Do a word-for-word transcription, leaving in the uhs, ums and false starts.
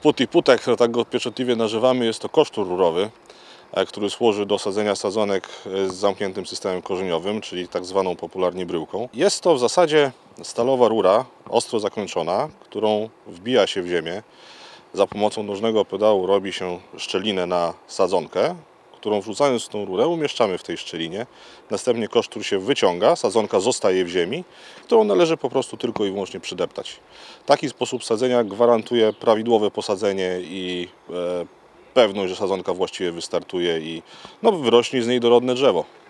Put-i-put, jak tak go pieczętliwie nazywamy, jest to kosztur rurowy, który służy do sadzenia sadzonek z zamkniętym systemem korzeniowym, czyli tak zwaną popularnie bryłką. Jest to w zasadzie stalowa rura, ostro zakończona, którą wbija się w ziemię. Za pomocą nożnego pedału robi się szczelinę na sadzonkę, którą wrzucając w tą rurę umieszczamy w tej szczelinie. Następnie kosztur się wyciąga, sadzonka zostaje w ziemi, którą należy po prostu tylko i wyłącznie przydeptać. Taki sposób sadzenia gwarantuje prawidłowe posadzenie i e, pewność, że sadzonka właściwie wystartuje i no, wyrośnie z niej dorodne drzewo.